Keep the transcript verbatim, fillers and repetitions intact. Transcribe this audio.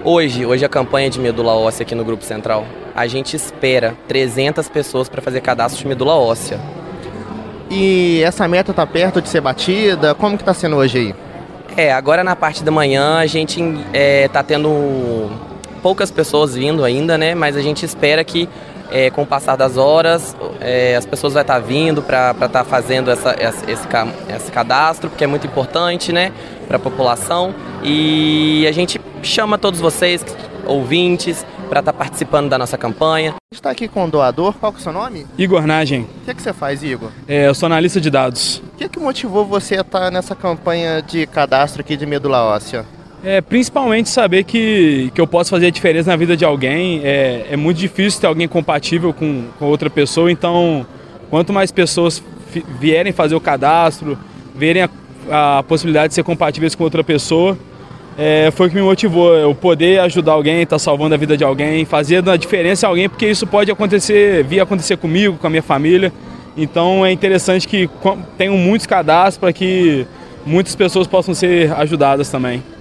Hoje, hoje a campanha de medula óssea aqui no Grupo Central, a gente espera trezentas pessoas para fazer cadastro de medula óssea. E essa meta está perto de ser batida? Como que está sendo hoje aí? É, agora na parte da manhã a gente está tendo poucas pessoas vindo ainda, né? Mas a gente espera que é, com o passar das horas é, as pessoas vão estar vindo para estar tá fazendo essa, esse, esse cadastro, porque é muito importante, né, para a população. E a gente chama todos vocês, ouvintes, para estar tá participando da nossa campanha. A gente está aqui com o doador. Qual que é o seu nome? Igor Nagem. O que, que você faz, Igor? É, eu sou analista de dados. O que, que motivou você a estar nessa campanha de cadastro aqui de medula óssea? É, principalmente saber que, que eu posso fazer a diferença na vida de alguém. É, é muito difícil ter alguém compatível com, com outra pessoa, então quanto mais pessoas vierem fazer o cadastro, verem a, a possibilidade de ser compatíveis com outra pessoa, é, foi o que me motivou. Eu poder ajudar alguém, estar tá salvando a vida de alguém, fazer a diferença em alguém, porque isso pode acontecer, vir acontecer comigo, com a minha família. Então é interessante que tenham muitos cadastros para que muitas pessoas possam ser ajudadas também.